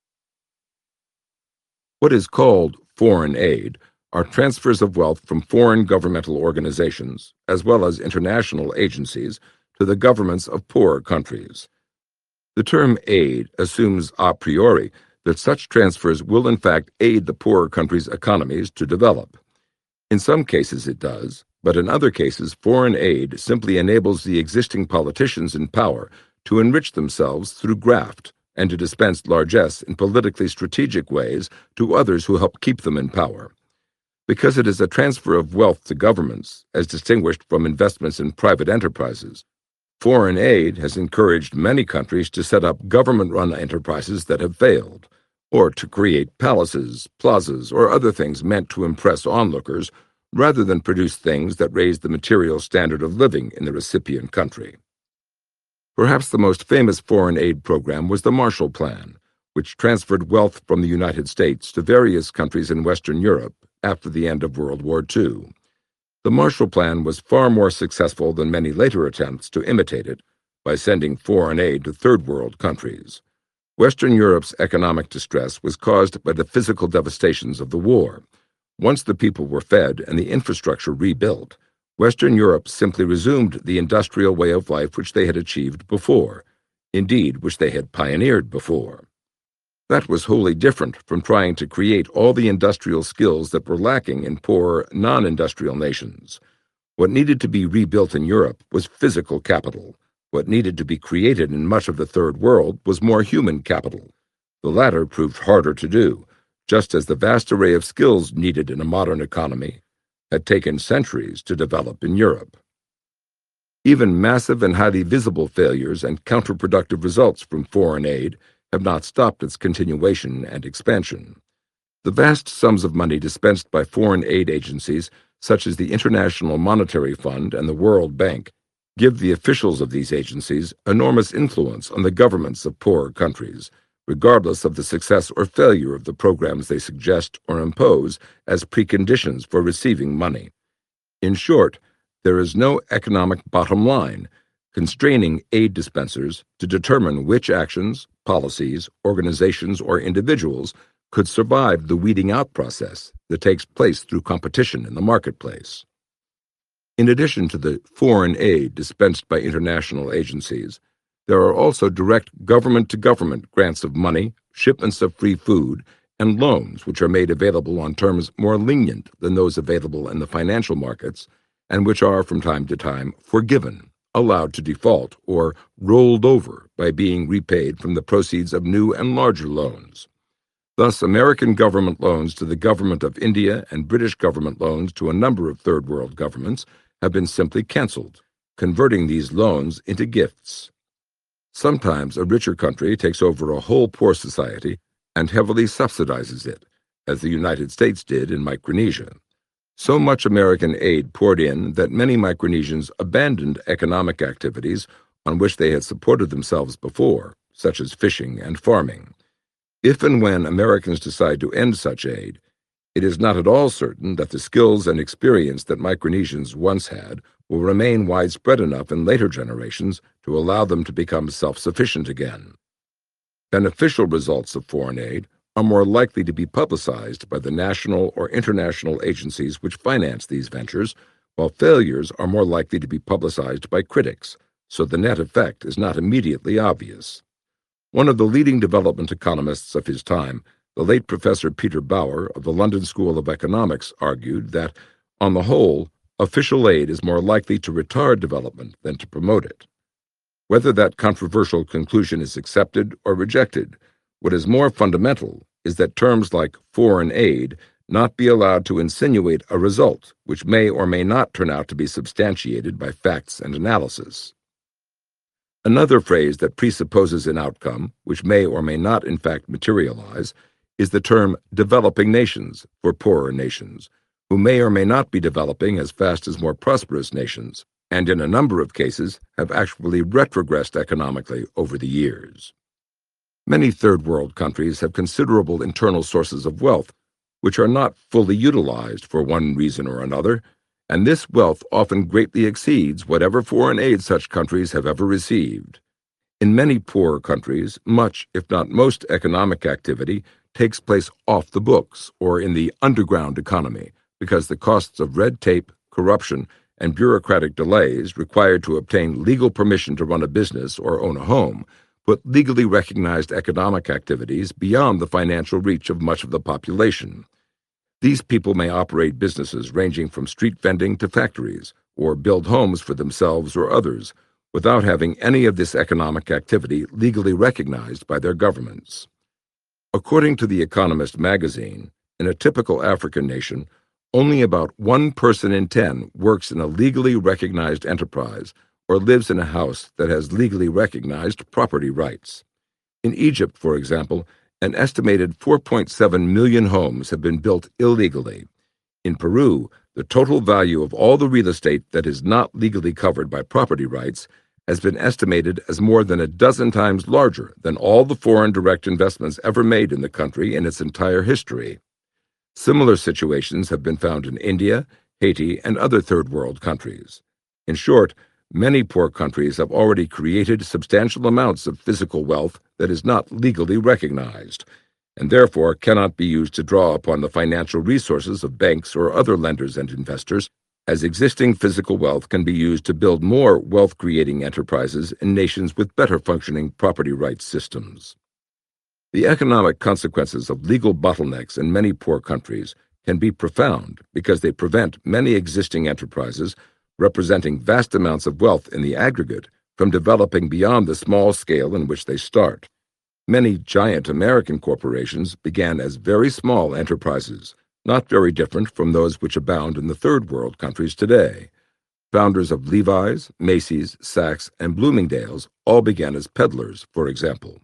What is called foreign aid are transfers of wealth from foreign governmental organizations, as well as international agencies, to the governments of poorer countries. The term aid assumes a priori that such transfers will in fact aid the poorer countries' economies to develop. In some cases it does, but in other cases foreign aid simply enables the existing politicians in power to enrich themselves through graft and to dispense largesse in politically strategic ways to others who help keep them in power. Because it is a transfer of wealth to governments, as distinguished from investments in private enterprises, foreign aid has encouraged many countries to set up government-run enterprises that have failed, or to create palaces, plazas, or other things meant to impress onlookers, rather than produce things that raise the material standard of living in the recipient country. Perhaps the most famous foreign aid program was the Marshall Plan, which transferred wealth from the United States to various countries in Western Europe after the end of World War II. The Marshall Plan was far more successful than many later attempts to imitate it by sending foreign aid to Third World countries. Western Europe's economic distress was caused by the physical devastations of the war. Once the people were fed and the infrastructure rebuilt, Western Europe simply resumed the industrial way of life which they had achieved before, indeed which they had pioneered before. That was wholly different from trying to create all the industrial skills that were lacking in poor, non-industrial nations. What needed to be rebuilt in Europe was physical capital. What needed to be created in much of the Third World was more human capital. The latter proved harder to do, just as the vast array of skills needed in a modern economy had taken centuries to develop in Europe. Even massive and highly visible failures and counterproductive results from foreign aid have not stopped its continuation and expansion. The vast sums of money dispensed by foreign aid agencies, such as the International Monetary Fund and the World Bank, give the officials of these agencies enormous influence on the governments of poorer countries, regardless of the success or failure of the programs they suggest or impose as preconditions for receiving money. In short, there is no economic bottom line constraining aid dispensers to determine which actions, policies, organizations, or individuals could survive the weeding out process that takes place through competition in the marketplace. In addition to the foreign aid dispensed by international agencies, there are also direct government-to-government grants of money, shipments of free food, and loans which are made available on terms more lenient than those available in the financial markets, and which are from time to time forgiven, allowed to default, or rolled over by being repaid from the proceeds of new and larger loans. Thus, American government loans to the government of India and British government loans to a number of third world governments have been simply canceled, converting these loans into gifts. Sometimes a richer country takes over a whole poor society and heavily subsidizes it, as the United States did in Micronesia. So much American aid poured in that many Micronesians abandoned economic activities on which they had supported themselves before, such as fishing and farming. If and when Americans decide to end such aid, it is not at all certain that the skills and experience that Micronesians once had will remain widespread enough in later generations to allow them to become self-sufficient again. Beneficial results of foreign aid are more likely to be publicized by the national or international agencies which finance these ventures, while failures are more likely to be publicized by critics, so the net effect is not immediately obvious. One of the leading development economists of his time, the late Professor Peter Bauer of the London School of Economics, argued that, on the whole, official aid is more likely to retard development than to promote it. Whether that controversial conclusion is accepted or rejected, what is more fundamental is that terms like foreign aid not be allowed to insinuate a result which may or may not turn out to be substantiated by facts and analysis. Another phrase that presupposes an outcome, which may or may not in fact materialize, is the term developing nations for poorer nations, who may or may not be developing as fast as more prosperous nations, and in a number of cases have actually retrogressed economically over the years. Many third world countries have considerable internal sources of wealth, which are not fully utilized for one reason or another, and this wealth often greatly exceeds whatever foreign aid such countries have ever received. In many poorer countries, much, if not most, economic activity takes place off the books or in the underground economy because the costs of red tape, corruption, and bureaucratic delays required to obtain legal permission to run a business or own a home put legally recognized economic activities beyond the financial reach of much of the population. These people may operate businesses ranging from street vending to factories, or build homes for themselves or others, without having any of this economic activity legally recognized by their governments. According to The Economist magazine, in a typical African nation, only about 1 person in 10 works in a legally recognized enterprise or lives in a house that has legally recognized property rights. In Egypt, for example, an estimated 4.7 million homes have been built illegally. In Peru, the total value of all the real estate that is not legally covered by property rights has been estimated as more than a dozen times larger than all the foreign direct investments ever made in the country in its entire history. Similar situations have been found in India, Haiti, and other third world countries. In short, many poor countries have already created substantial amounts of physical wealth that is not legally recognized, and therefore cannot be used to draw upon the financial resources of banks or other lenders and investors, as existing physical wealth can be used to build more wealth-creating enterprises in nations with better functioning property rights systems. The economic consequences of legal bottlenecks in many poor countries can be profound because they prevent many existing enterprises representing vast amounts of wealth in the aggregate from developing beyond the small scale in which they start. Many giant American corporations began as very small enterprises, not very different from those which abound in the third world countries today. Founders of Levi's, Macy's, Saks, and Bloomingdale's all began as peddlers, for example.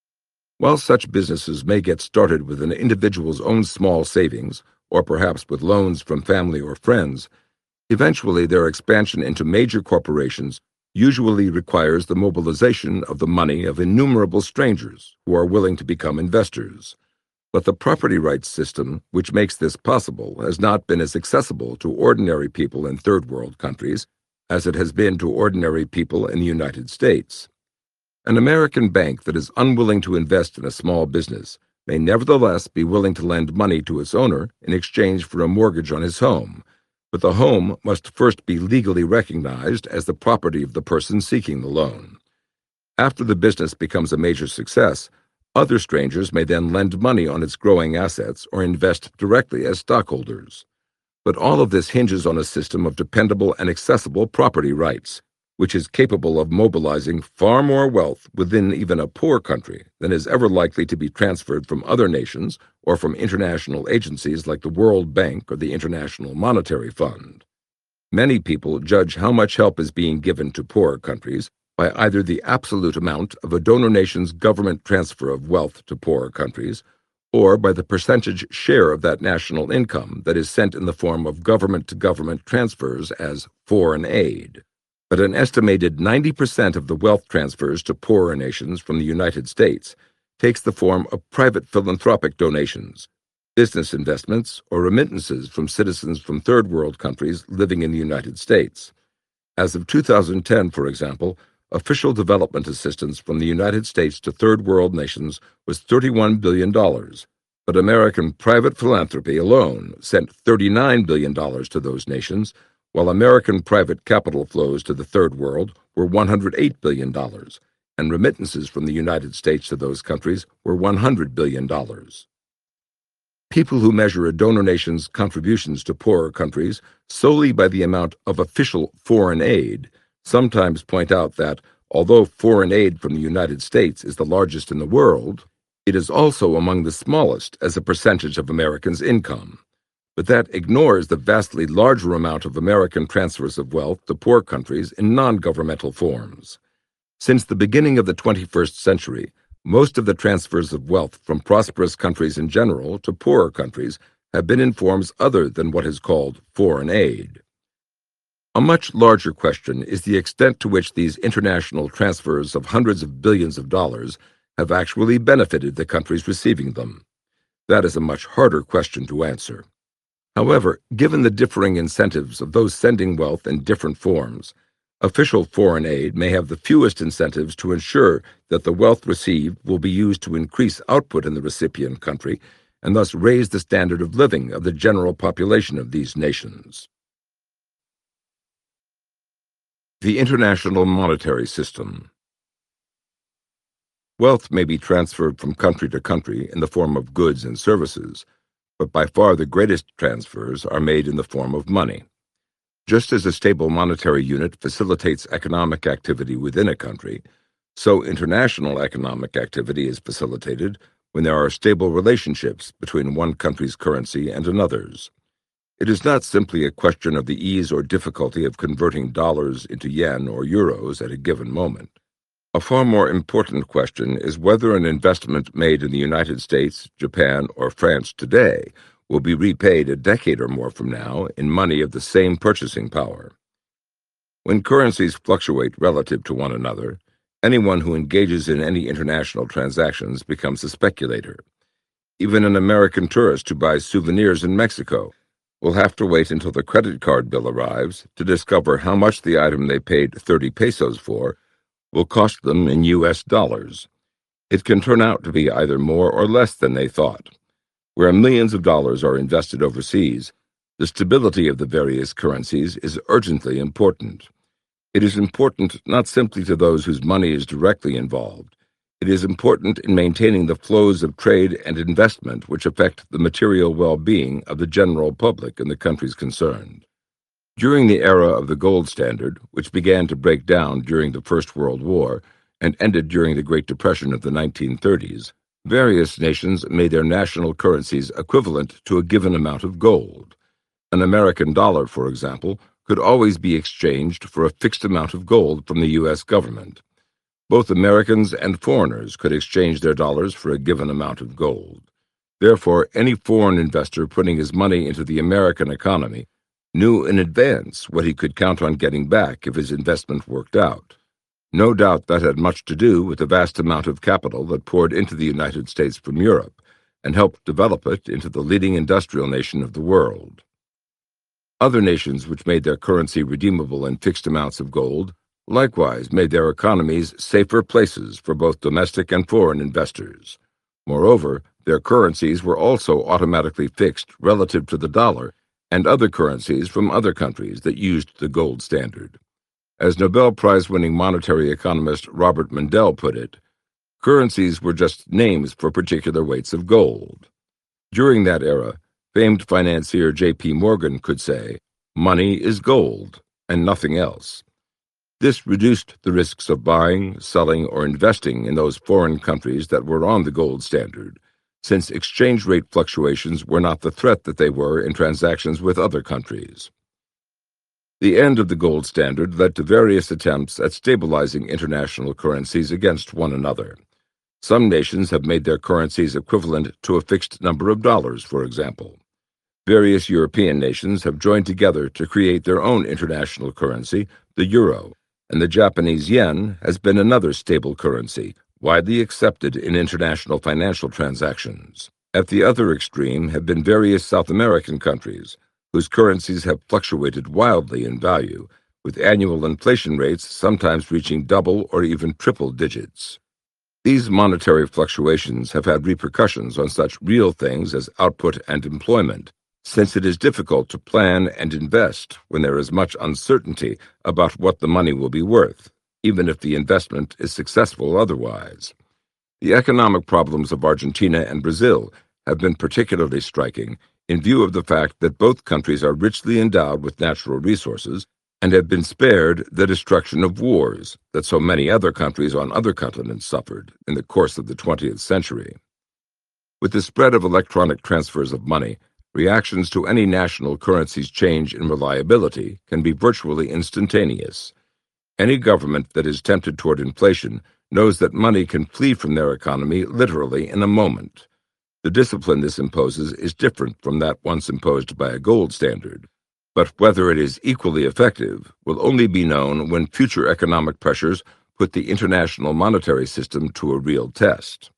While such businesses may get started with an individual's own small savings, or perhaps with loans from family or friends, eventually their expansion into major corporations usually requires the mobilization of the money of innumerable strangers who are willing to become investors. But the property rights system, which makes this possible, has not been as accessible to ordinary people in third world countries as it has been to ordinary people in the United States. An American bank that is unwilling to invest in a small business may nevertheless be willing to lend money to its owner in exchange for a mortgage on his home, but the home must first be legally recognized as the property of the person seeking the loan. After the business becomes a major success, other strangers may then lend money on its growing assets or invest directly as stockholders. But all of this hinges on a system of dependable and accessible property rights, which is capable of mobilizing far more wealth within even a poor country than is ever likely to be transferred from other nations or from international agencies like the World Bank or the International Monetary Fund. Many people judge how much help is being given to poorer countries by either the absolute amount of a donor nation's government transfer of wealth to poorer countries, or by the percentage share of that national income that is sent in the form of government-to-government transfers as foreign aid. But an estimated 90% of the wealth transfers to poorer nations from the United States takes the form of private philanthropic donations, business investments, or remittances from citizens from third world countries living in the United States. As of 2010, for example, official development assistance from the United States to third world nations was $31 billion, but American private philanthropy alone sent $39 billion to those nations, while American private capital flows to the Third World were $108 billion, and remittances from the United States to those countries were $100 billion. People who measure a donor nation's contributions to poorer countries solely by the amount of official foreign aid sometimes point out that, although foreign aid from the United States is the largest in the world, it is also among the smallest as a percentage of Americans' income. But that ignores the vastly larger amount of American transfers of wealth to poor countries in non-governmental forms. Since the beginning of the 21st century, most of the transfers of wealth from prosperous countries in general to poorer countries have been in forms other than what is called foreign aid. A much larger question is the extent to which these international transfers of hundreds of billions of dollars have actually benefited the countries receiving them. That is a much harder question to answer. However, given the differing incentives of those sending wealth in different forms, official foreign aid may have the fewest incentives to ensure that the wealth received will be used to increase output in the recipient country and thus raise the standard of living of the general population of these nations. The International Monetary System. Wealth may be transferred from country to country in the form of goods and services, but by far the greatest transfers are made in the form of money. Just as a stable monetary unit facilitates economic activity within a country, so international economic activity is facilitated when there are stable relationships between one country's currency and another's. It is not simply a question of the ease or difficulty of converting dollars into yen or euros at a given moment. A far more important question is whether an investment made in the United States, Japan, or France today will be repaid a decade or more from now in money of the same purchasing power. When currencies fluctuate relative to one another, anyone who engages in any international transactions becomes a speculator. Even an American tourist who buys souvenirs in Mexico will have to wait until the credit card bill arrives to discover how much the item they paid 30 pesos for will cost them in U.S. dollars. It can turn out to be either more or less than they thought. Where millions of dollars are invested overseas, the stability of the various currencies is urgently important. It is important not simply to those whose money is directly involved. It is important in maintaining the flows of trade and investment which affect the material well-being of the general public in the countries concerned. During the era of the gold standard, which began to break down during the First World War and ended during the Great Depression of the 1930s, various nations made their national currencies equivalent to a given amount of gold. An American dollar, for example, could always be exchanged for a fixed amount of gold from the U.S. government. Both Americans and foreigners could exchange their dollars for a given amount of gold. Therefore, any foreign investor putting his money into the American economy knew in advance what he could count on getting back if his investment worked out. No doubt that had much to do with the vast amount of capital that poured into the United States from Europe and helped develop it into the leading industrial nation of the world. Other nations which made their currency redeemable in fixed amounts of gold likewise made their economies safer places for both domestic and foreign investors. Moreover, their currencies were also automatically fixed relative to the dollar and other currencies from other countries that used the gold standard. As Nobel Prize-winning monetary economist Robert Mundell put it, currencies were just names for particular weights of gold. During that era, famed financier J.P. Morgan could say, "Money is gold, and nothing else." This reduced the risks of buying, selling, or investing in those foreign countries that were on the gold standard, since exchange rate fluctuations were not the threat that they were in transactions with other countries. The end of the gold standard led to various attempts at stabilizing international currencies against one another. Some nations have made their currencies equivalent to a fixed number of dollars, for example. Various European nations have joined together to create their own international currency, the euro, and the Japanese yen has been another stable currency, widely accepted in international financial transactions. At the other extreme have been various South American countries, whose currencies have fluctuated wildly in value, with annual inflation rates sometimes reaching double or even triple digits. These monetary fluctuations have had repercussions on such real things as output and employment, since it is difficult to plan and invest when there is much uncertainty about what the money will be worth, even if the investment is successful otherwise. The economic problems of Argentina and Brazil have been particularly striking in view of the fact that both countries are richly endowed with natural resources and have been spared the destruction of wars that so many other countries on other continents suffered in the course of the 20th century. With the spread of electronic transfers of money, reactions to any national currency's change in reliability can be virtually instantaneous. Any government that is tempted toward inflation knows that money can flee from their economy literally in a moment. The discipline this imposes is different from that once imposed by a gold standard, but whether it is equally effective will only be known when future economic pressures put the international monetary system to a real test.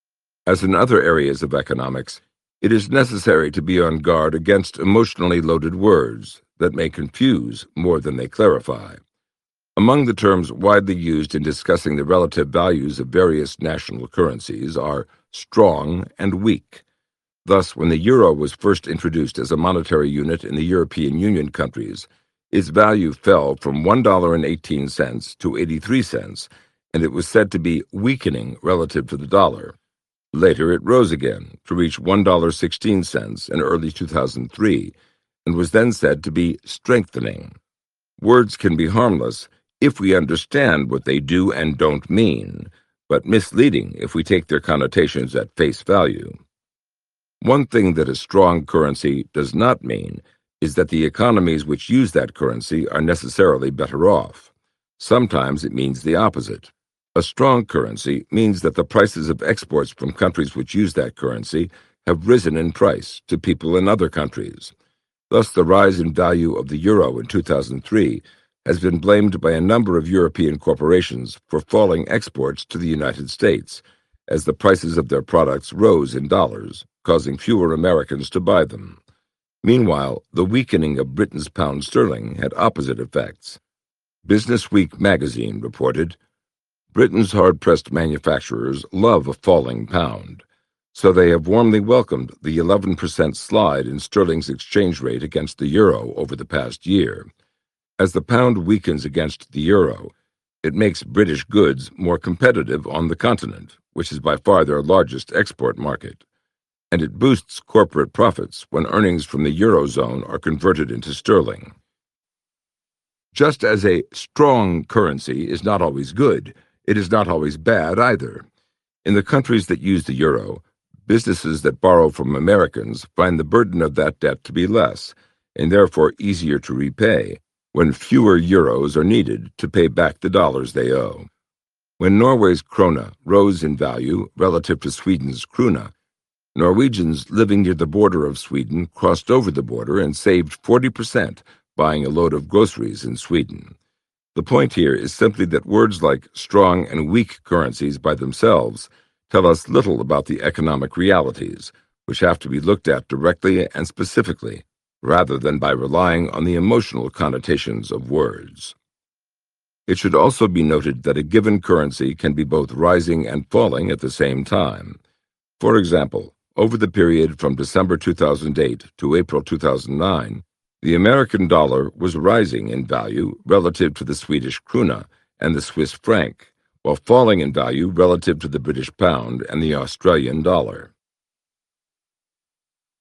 As in other areas of economics, it is necessary to be on guard against emotionally loaded words that may confuse more than they clarify. Among the terms widely used in discussing the relative values of various national currencies are strong and weak. Thus, when the euro was first introduced as a monetary unit in the European Union countries, its value fell from $1.18 to 83 cents, and it was said to be weakening relative to the dollar. Later, it rose again to reach $1.16 in early 2003 and was then said to be strengthening. Words can be harmless if we understand what they do and don't mean, but misleading if we take their connotations at face value. One thing that a strong currency does not mean is that the economies which use that currency are necessarily better off. Sometimes it means the opposite. A strong currency means that the prices of exports from countries which use that currency have risen in price to people in other countries. Thus, the rise in value of the euro in 2003 has been blamed by a number of European corporations for falling exports to the United States, as the prices of their products rose in dollars, causing fewer Americans to buy them. Meanwhile, the weakening of Britain's pound sterling had opposite effects. Business Week magazine reported, "Britain's hard-pressed manufacturers love a falling pound, so they have warmly welcomed the 11% slide in sterling's exchange rate against the euro over the past year. As the pound weakens against the euro, it makes British goods more competitive on the continent, which is by far their largest export market, and it boosts corporate profits when earnings from the eurozone are converted into sterling." Just as a strong currency is not always good, it is not always bad either. In the countries that use the euro, businesses that borrow from Americans find the burden of that debt to be less, and therefore easier to repay, when fewer euros are needed to pay back the dollars they owe. When Norway's krona rose in value relative to Sweden's krona, Norwegians living near the border of Sweden crossed over the border and saved 40% buying a load of groceries in Sweden. The point here is simply that words like strong and weak currencies by themselves tell us little about the economic realities, which have to be looked at directly and specifically, rather than by relying on the emotional connotations of words. It should also be noted that a given currency can be both rising and falling at the same time. For example, over the period from December 2008 to April 2009, the American dollar was rising in value relative to the Swedish krona and the Swiss franc, while falling in value relative to the British pound and the Australian dollar.